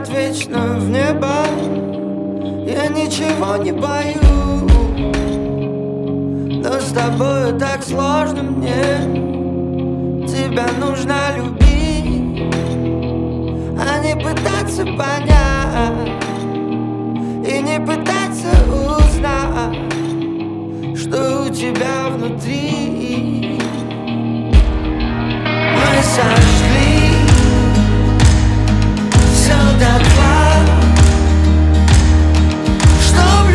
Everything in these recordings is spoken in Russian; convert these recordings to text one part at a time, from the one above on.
летят вечно в небо. Я ничего не боюсь, но с тобою так сложно мне. Тебя нужно любить, а не пытаться понять, и не пытаться узнать, что у тебя внутри. Мы сожгли все дотла, чтоб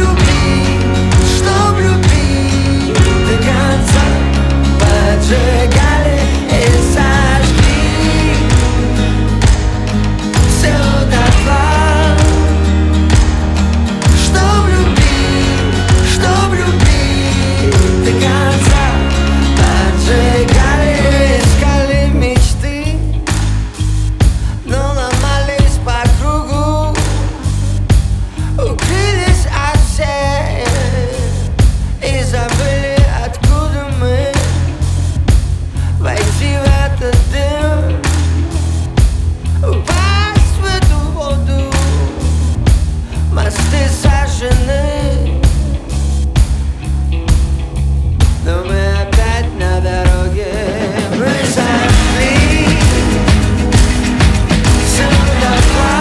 любить до конца. Поджигали и сожгли все дотла, чтоб любить до конца. Поджигали, искали мечты, но ломались по кругу, укрылись от всех и забыли, откуда мы. Войти в этот дым, упасть в эту воду. Мосты сожжены, но мы опять на дороге. Мы сожгли все дотла,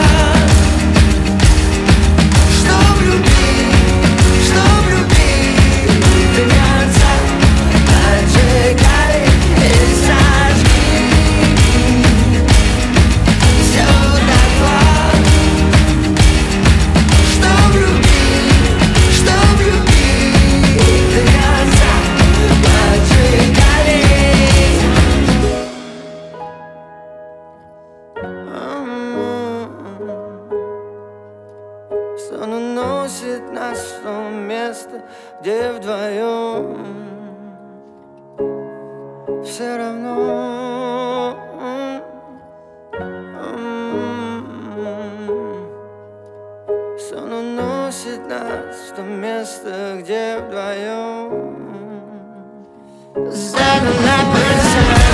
чтоб любить до конца. Поджигали и сожгли все дотла, чтоб любить до конца. Поджигали. Сон уносит нас в то место, где вдвоем все равно. Сон уносит нас в то место, где вдвоем.